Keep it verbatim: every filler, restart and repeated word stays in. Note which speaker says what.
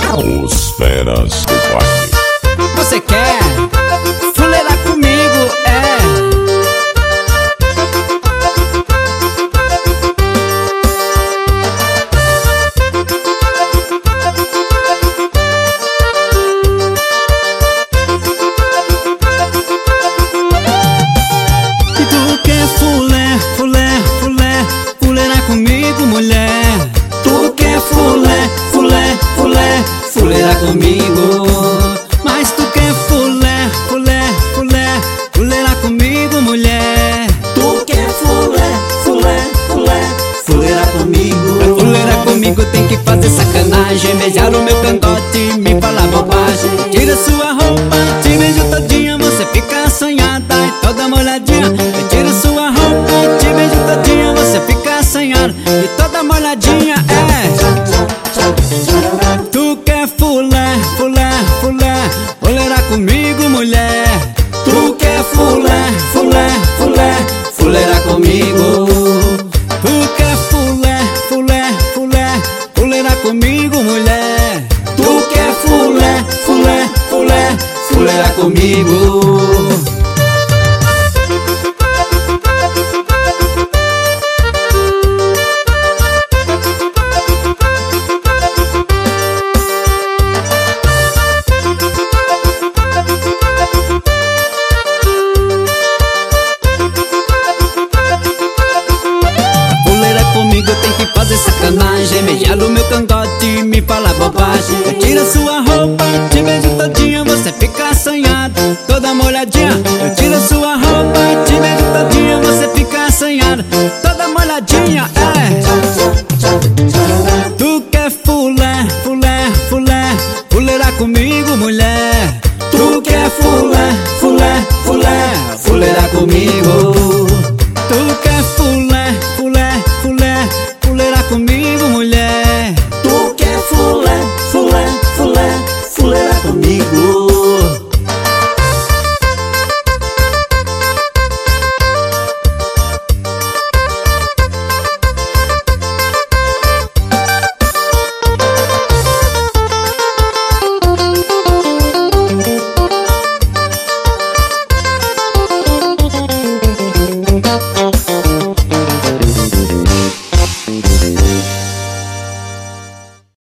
Speaker 1: Os feras do baile.
Speaker 2: Você quer fuleirar comigo, é? E tu quer fulé, fulé, fulé, fuleirar comigo, mulher? Tu quer fulé, fulé, fulé, fuleirar comigo? Mas tu quer fulé, fulé, fulé, fuleirar comigo, mulher?
Speaker 3: Tu quer fulé, fulé, fulé, fuleirar comigo?
Speaker 2: Pra fuleirar comigo tem que fazer sacanagem, beijar o meu cangote e me falar bobagem. Tira sua roupa, te beijo todinha, você fica assanhada e toda molhadinha. Eu tiro sua roupa, te beijo todinha, você fica assanhada e toda molhadinha, é. Tu quer fulé, fulé, fulé, fuleirar comigo, mulher?
Speaker 3: Tu quer fulé, fulé, fulé, fuleirar comigo?
Speaker 2: Tu quer fulé, fulé, fulé, fuleirar comigo, mulher?
Speaker 3: Tu quer fulé, fulé, fulé, fuleirar comigo?
Speaker 2: Comigo tem que fazer sacanagem, beijar o meu cangote e me falar bobagem. Eu tiro sua roupa, te beijo todinha, você fica assanhada, toda molhadinha. Eu tiro sua roupa, te beijo todinha, você fica assanhada, toda molhadinha, é. Tu quer fulé, fulé, fulé, fuleirar comigo, mulher?
Speaker 3: Tu quer fulé, fulé, fulé, fuleirar comigo?